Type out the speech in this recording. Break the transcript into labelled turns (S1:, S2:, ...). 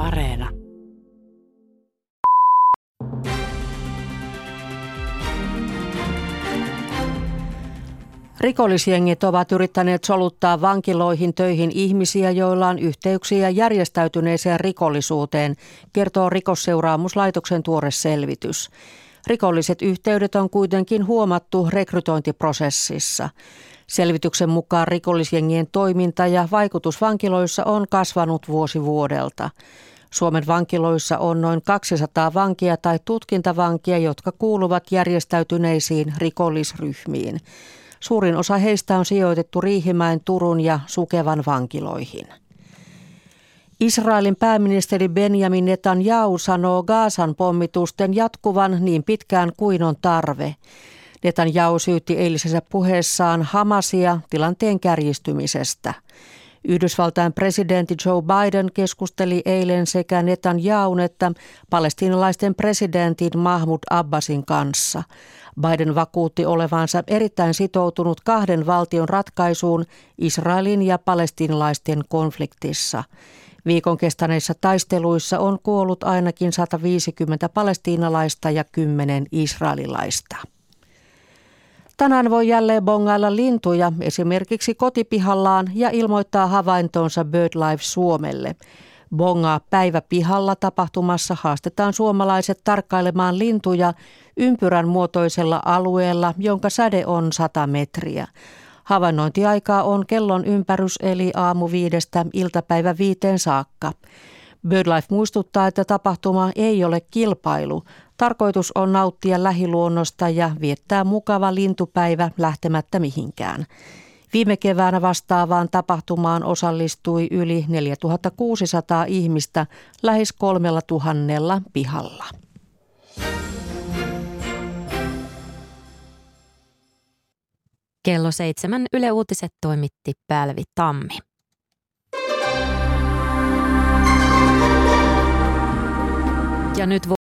S1: Areena.
S2: Rikollisjengit ovat yrittäneet soluttaa vankiloihin töihin ihmisiä, joilla on yhteyksiä järjestäytyneeseen rikollisuuteen, kertoo Rikosseuraamuslaitoksen tuore selvitys. Rikolliset yhteydet on kuitenkin huomattu rekrytointiprosessissa. Selvityksen mukaan rikollisjengien toiminta ja vaikutus vankiloissa on kasvanut vuosi vuodelta. Suomen vankiloissa on noin 200 vankia tai tutkintavankia, jotka kuuluvat järjestäytyneisiin rikollisryhmiin. Suurin osa heistä on sijoitettu Riihimäen, Turun ja Sukevan vankiloihin. Israelin pääministeri Benjamin Netanyahu sanoo Gazan pommitusten jatkuvan niin pitkään kuin on tarve. Netanyahu syytti eilisessä puheessaan Hamasia tilanteen kärjistymisestä. Yhdysvaltain presidentti Joe Biden keskusteli eilen sekä Netanyahun että palestiinalaisten presidentin Mahmoud Abbasin kanssa. Biden vakuutti olevansa erittäin sitoutunut kahden valtion ratkaisuun Israelin ja palestiinalaisten konfliktissa. Viikon kestäneissa taisteluissa on kuollut ainakin 150 palestiinalaista ja 10 israelilaista. Tänään voi jälleen bongailla lintuja esimerkiksi kotipihallaan ja ilmoittaa havaintonsa BirdLife Suomelle. Bongaa päivä pihalla -tapahtumassa haastetaan suomalaiset tarkkailemaan lintuja ympyrän muotoisella alueella, jonka säde on 100 metriä. Havainnointiaikaa on kellon ympärys eli aamu 5:00 iltapäivä 5:00 saakka. BirdLife muistuttaa, että tapahtuma ei ole kilpailu. Tarkoitus on nauttia lähiluonnosta ja viettää mukava lintupäivä lähtemättä mihinkään. Viime keväänä vastaavaan tapahtumaan osallistui yli 4600 ihmistä lähes 3000 pihalla.
S3: Kello 7 Yle Uutiset toimitti Päälvi Tammi. Ja nyt